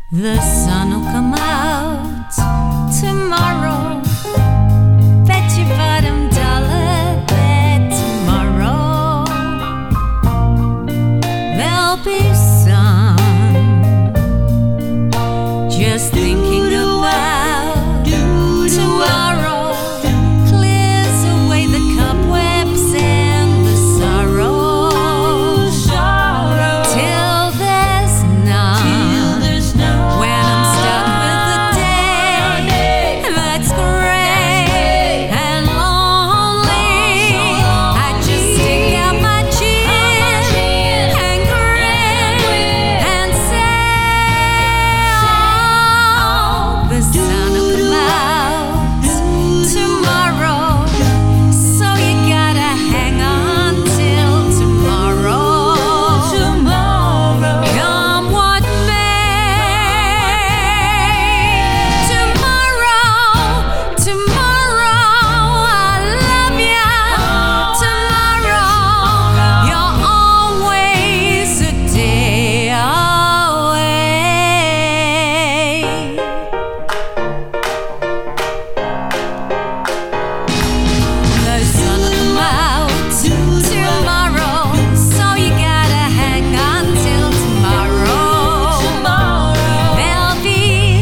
The sun will come out tomorrow. Bet your bottom dollar that tomorrow there'll be sun. Just thinking about tomorrow clears away the cobwebs and the sorrow till there's none. When I'm stuck with the day that's gray and lonely, I just stick out my chin and grin and say, oh, the sun will come out tomorrow, so you gotta hang on till tomorrow. Come what may, tomorrow, I love ya. Tomorrow, you're always a day away. The sun will come out tomorrow, so you gotta hang on till tomorrow. There'll be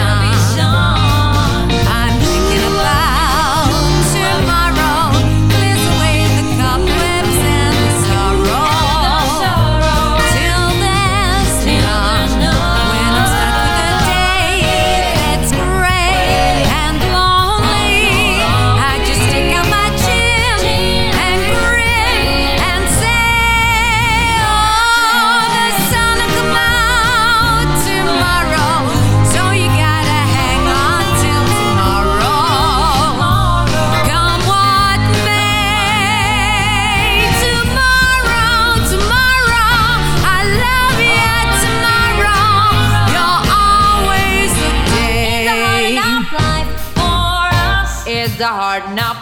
sun. I'm thinking about tomorrow. Clears away the cobwebs and the sorrow till there's none. When I'm stuck with a day that's gray and lonely, I just stick out my chin and grin and say, oh, the sun will come out tomorrow, so you gotta hang on till tomorrow. Come what may, tomorrow, I love you. Tomorrow, you're always a day. Life for us It's the hard knock